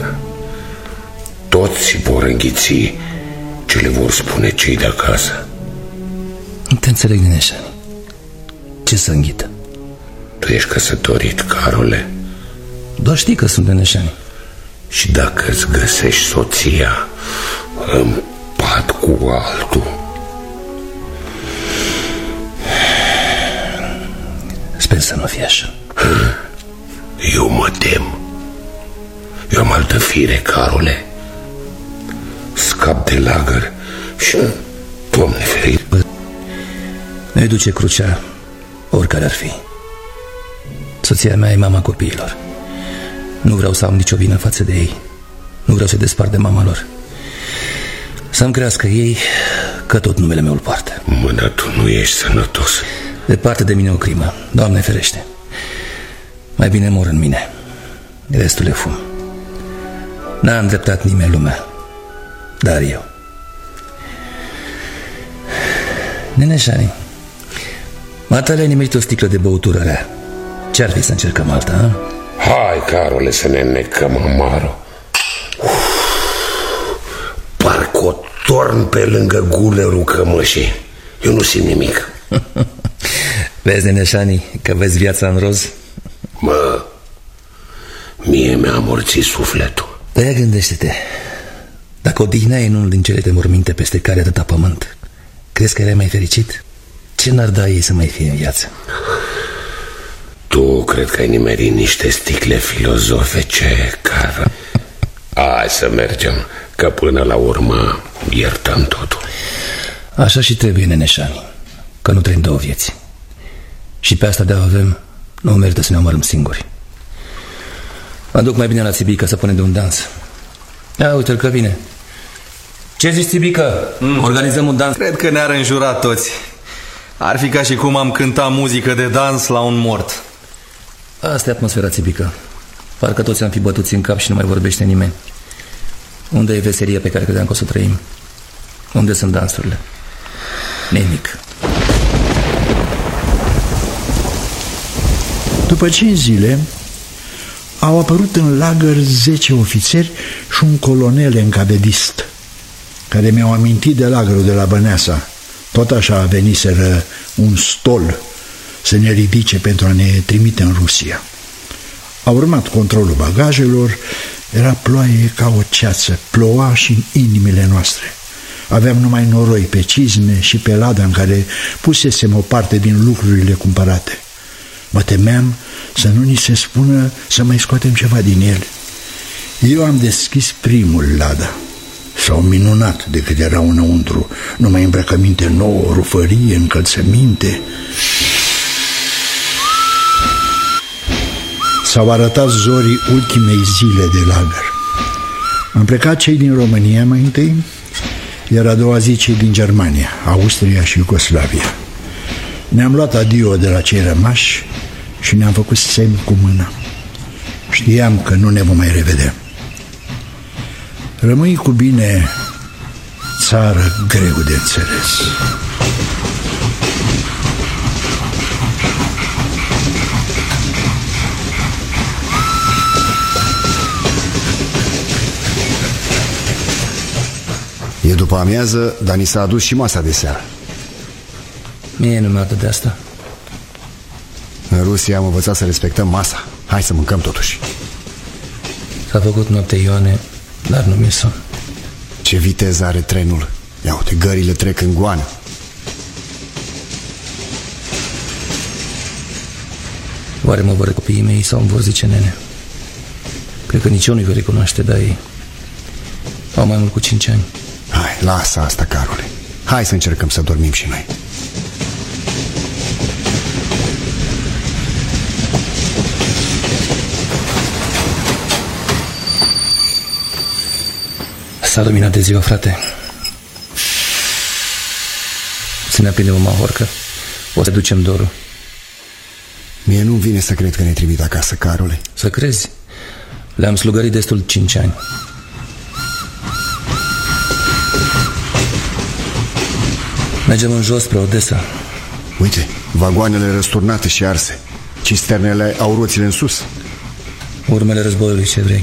toți vor înghiți ce le vor spune cei de acasă. Nu te înțeleg, Neneșani. Ce să înghită? Tu ești căsătorit, Carole? Doar știi că sunt Neneșani. Și dacă îți găsești soția în pat cu altul, sper să nu fie așa. Eu mă tem. Eu am altă fire, Carole. Scap de lagăr și, Doamne ferit, ne duce crucea oricare ar fi. Soția mea e mama copiilor. Nu vreau să am nicio vină față de ei. Nu vreau să despart de mama lor. Să-mi crească ei, că tot numele meu îl poartă. Mă, dar tu nu ești sănătos. Departe de mine o crimă, Doamne ferește. Mai bine mor în mine. Restul e fum. N-a îndreptat nimeni lumea, dar eu. Neneșani, matale ai nimerit o sticlă de băutură rea. Ce-ar fi să încercăm alta, ha? Hai, Carole, să ne necăm amarul. Parcă o torn pe lângă gulerul cămășii. Eu nu simt nimic. Vezi, Neneșani, că vezi viața în roz? Mă, mie mi-a amorțit sufletul. Dar ia gândește-te. Dacă odihneai în unul din cele de morminte peste care atâta pământ, crezi că erai mai fericit? Ce n-ar da ei să mai fie în viață? Tu cred că ai nimerit niște sticle filozofice, care... Hai să mergem, că până la urmă iertăm totul. Așa și trebuie, Neneșani, că nu trăim două vieți. Și pe asta de-o avem, nu merită să ne omorâm singuri. Mă duc mai bine la Țibică să punem de un dans. Ia, uite-l că vine. Ce zici, Țibică? Mm. Organizăm un dans? Cred că ne-ar înjura toți. Ar fi ca și cum am cântat muzică de dans la un mort. Asta e atmosfera, Țibică. Parcă toți am fi bătuți în cap și nu mai vorbește nimeni. Unde e veselia pe care credeam că o să trăim? Unde sunt dansurile? Nimic. După cinci zile au apărut în lagăr zece ofițeri și un colonel encabedist, care mi-au amintit de lagărul de la Băneasa. Tot așa veniseră un stol să ne ridice pentru a ne trimite în Rusia. A urmat controlul bagajelor, era ploaie ca o ceață, ploua și în inimile noastre. Aveam numai noroi pe cizme și pe lada în care pusesem o parte din lucrurile cumpărate. Mă temeam să nu ni se spună să mai scoatem ceva din ele. Eu am deschis primul lada. S-au minunat de cât erau înăuntru, numai îmbrăcăminte nouă, rufărie, încălțăminte. S-au arătat zorii ultimei zile de lagăr. Am plecat cei din România mai întâi, iar a doua zi cei din Germania, Austria și Iugoslavia. Ne-am luat adio de la cei rămași și ne-am făcut semn cu mâna. Știam că nu ne vom mai revedea. Rămâi cu bine, țară greu de înțeles. E după amiază, dar ni s-a adus și masa de seară. Mie nu mi-a dat de asta. În Rusia am învățat să respectăm masa. Hai să mâncăm totuși. S-a făcut noapte, Ioane, dar nu mi-e somn. Ce viteză are trenul. Ia uite, gările trec în goană. Oare mă vor copiii mei sau îmi vor zice nene? Cred că nici eu nu-i voi recunoaște, dar ei au mai mult cu cinci ani. Hai, lasă asta, Carole. Hai să încercăm să dormim și noi. S-a luminat de ziua, frate. Să ne aprindem o mahorcă. O să ducem dorul. Mie nu vine să cred că ne trimit acasă, Carole. Să crezi? Le-am slugărit destul cinci ani. Mergem în jos spre Odessa. Uite, vagoanele răsturnate și arse. Cisternele au roțile în sus. Urmele războiului, ce vrei.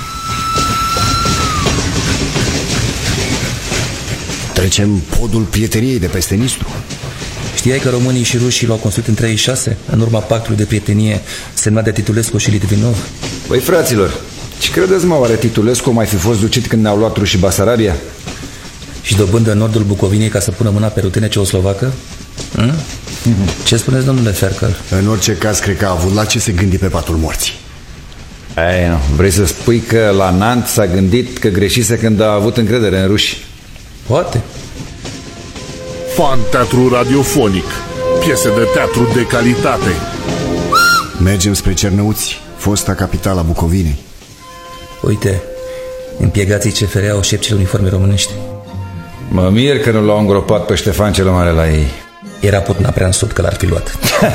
Trecem podul prieteniei de peste Nistru. Știai că românii și rușii l-au construit în treizeci și șase, în urma pactului de prietenie semnat de Titulescu și Litvinov? Păi, fraților, ce credeți, mă, oare Titulescu mai fi fost ducit când ne-au luat rușii Basarabia? Și dobândă în nordul Bucovinei ca să pună mâna pe rutine ceoslovacă? Hmm? Mm-hmm. Ce spuneți, domnule Ferkel? În orice caz, cred că a avut la ce se gândi pe patul morții. Ei, nu. Vrei să spui că la Nant s-a gândit că greșise când a avut încredere în ruși? Poate. Fan teatru radiofonic. Piese de teatru de calitate. Mergem spre Cernăuți, fosta capitala Bucovinei. Uite, împiegații C F R au șepcile uniforme românești. Mă mir că nu l-au îngropat pe Ștefan cel Mare la ei. Era putna prea în sud că l-ar fi luat.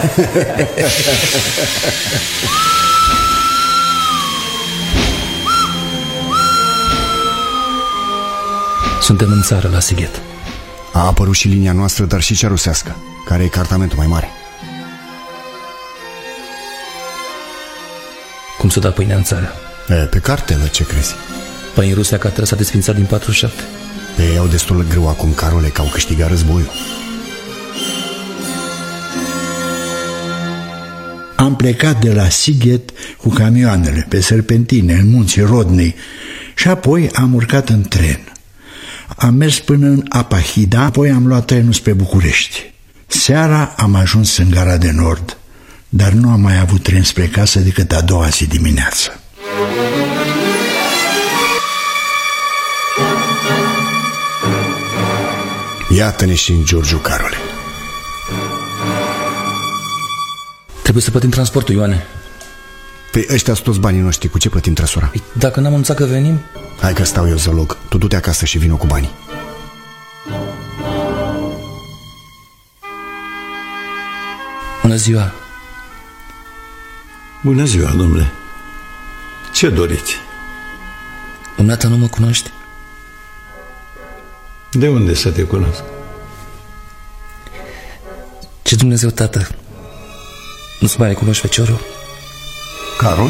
Suntem în țară, la Sighet. A apărut și linia noastră, dar și cea rusească, care e cartamentul mai mare. Cum s-o da pâinea în țară? E, pe cartelă, ce crezi? Păi în Rusia Catra s-a desfințat din patruzeci și șapte. Pe ei au destul greu acum, Carole, că au câștigat războiul. Am plecat de la Sighet cu camioanele pe serpentine în munții Rodnei și apoi am urcat în tren. Am mers până în Apahida, apoi am luat trenul spre București. Seara am ajuns în Gara de Nord, dar nu am mai avut tren spre casă decât a doua zi dimineață. Iată-ne și în Giurgiu, Carole. Trebuie să plătim transportul, Ioane. Păi ăștia sunt toți banii noștri, cu ce plătim trăsura? Păi, dacă n-am anunțat că venim? Hai că stau eu zălog. Tu du-te acasă și vină cu banii. Bună ziua. Bună ziua, domnule. Ce doriți? Dumneata nu mă cunoști? De unde să te cunosc? Ce Dumnezeu, tată? Nu-ți mai recunoști feciorul? Carol?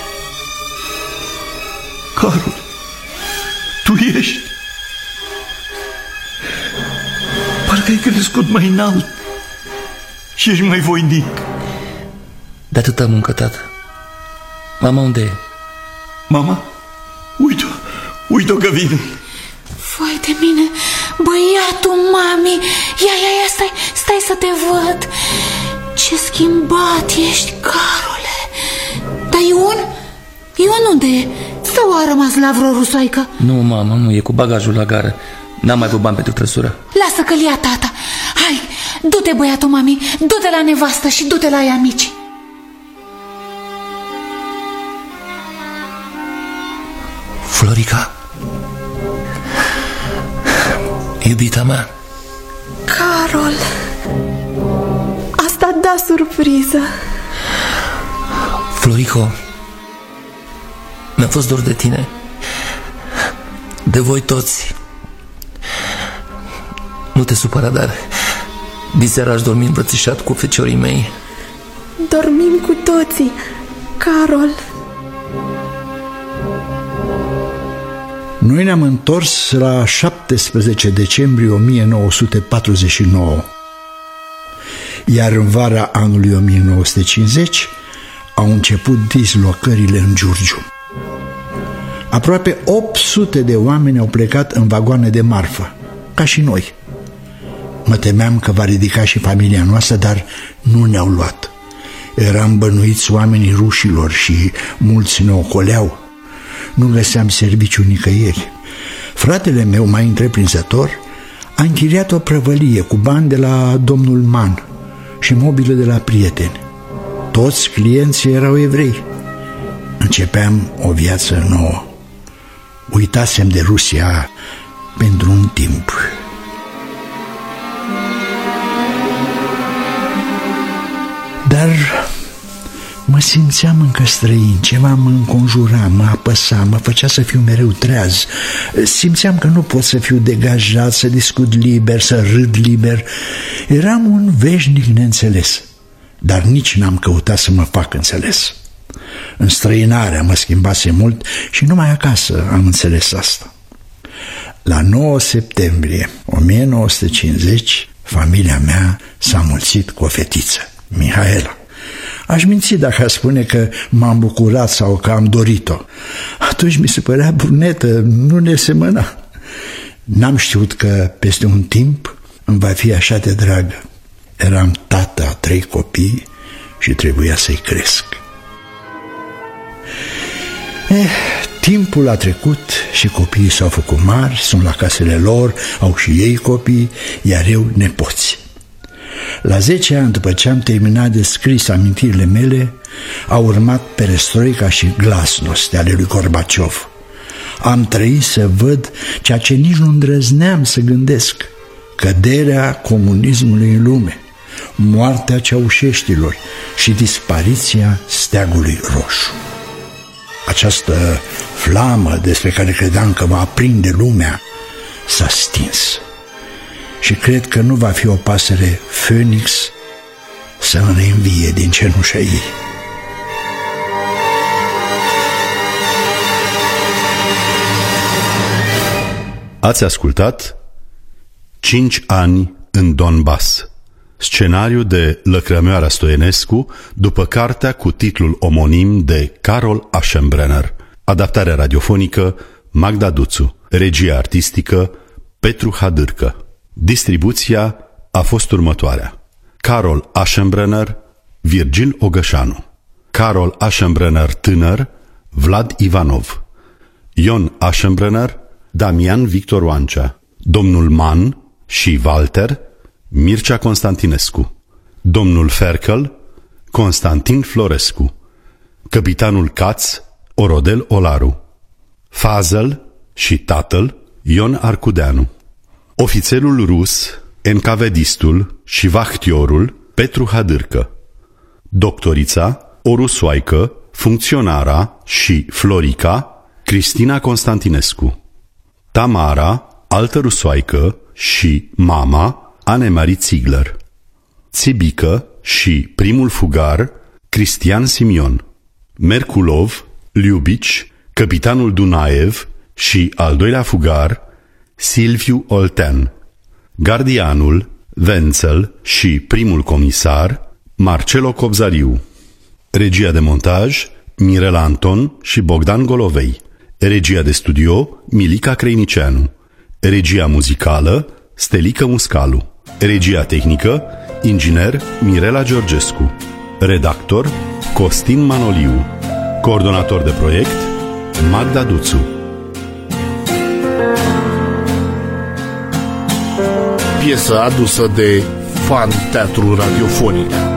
Carol, tu ești? Parcă ai crescut mai înalt și ești mai voinic. De atâta muncă, tată. Mama unde e? Mama? Uite-o, uite-o că vine. Vai de mine, băiatul mami. Ia, ia, ia, stai, stai să te văd. Ce schimbat ești, Carole. Dar Ion? Ion unde e? Sau a rămas la vreo rusoaică? Nu, mamă, nu, e cu bagajul la gară. N-am mai avut bani pentru trăsură. Lasă că-l ia tata. Hai, du-te, băiatul mami, du-te la nevastă și du-te la ea mici. Florica, iubita mea. Carol, asta da surpriză. Florico, mi-a fost dor de tine, de voi toți. Nu te supăra, dar diseară aș dormi îmbrățișat cu feciorii mei. Dormim cu toții, Carol. Noi ne-am întors la șaptesprezece decembrie o mie nouă sute patruzeci și nouă, iar în vara anului o mie nouă sute cincizeci au început dislocările în Giurgiu. Aproape opt sute de oameni au plecat în vagoane de marfă, ca și noi. Mă temeam că va ridica și familia noastră, dar nu ne-au luat. Eram bănuiți oamenii rușilor și mulți ne ocoleau. Nu găseam serviciu nicăieri. Fratele meu, mai întreprinzător, a închiriat o prăvălie cu bani de la domnul Man și mobile de la prieteni. Toți clienții erau evrei. Începeam o viață nouă. Uitasem de Rusia pentru un timp. Dar Mă simțeam încă străin, ceva mă înconjura, mă apăsa, mă făcea să fiu mereu treaz. Simțeam că nu pot să fiu degajat, să discut liber, să râd liber. Eram un veșnic neînțeles, dar nici n-am căutat să mă fac înțeles. Înstrăinarea mă schimbase mult și numai acasă am înțeles asta. La nouă septembrie o mie nouă sute cincizeci, familia mea s-a mulțit cu o fetiță, Mihaela. Aș minți dacă aș spune că m-am bucurat sau că am dorit-o. Atunci mi se părea brunetă, nu ne semăna. N-am știut că peste un timp îmi va fi așa de dragă. Eram tată a trei copii și trebuia să-i cresc. Eh, timpul a trecut și copiii s-au făcut mari, sunt la casele lor, au și ei copii, iar eu nepoți. La zece ani după ce am terminat de scris amintirile mele, a urmat perestroica și glasnost de ale lui Gorbaciov. Am trăit să văd ceea ce nici nu îndrăzneam să gândesc: căderea comunismului în lume, moartea ceaușeștilor și dispariția steagului roșu. Această flamă despre care credeam că va aprinde lumea s-a stins și cred că nu va fi o pasăre Phoenix să reînvie din cenușa ei. Ați ascultat Cinci ani în Donbass, scenariu de Lăcrămioara Stoienescu, după cartea cu titlul omonim de Carol Aschenbrenner. Adaptarea radiofonică Magda Duțu. Regia artistică Petru Hadârcă. Distribuția a fost următoarea: Carol Aschenbrenner, Virgil Ogășanu; Carol Aschenbrenner tânăr, Vlad Ivanov; Ion Aschenbrenner, Damian Victor Oancea; domnul Mann și Walter, Mircea Constantinescu; domnul Ferkel, Constantin Florescu; capitanul Caț, Orodel Olaru; Fazel și tatăl, Ion Arcudeanu; ofițerul rus, encavedistul și vahtiorul, Petru Hadârcă; doctorița, o rusoaică, funcționara și Florica, Cristina Constantinescu; Tamara, altă rusoaică, și mama, Anne-Marie Ziegler; Țibică și primul fugar, Cristian Simion; Merkulov, Liubici, capitanul Dunaev și al doilea fugar, Silviu Olten; gardianul, Wenzel și primul comisar, Marcelo Cobzariu. Regia de montaj, Mirela Anton și Bogdan Golovei. Regia de studio, Milica Creinicianu. Regia muzicală, Stelică Muscalu. Regia tehnică, inginer Mirela Georgescu. Redactor, Costin Manoliu. Coordonator de proiect, Magda Duțu. Piesă adusă de Fan Teatru Radiofonic.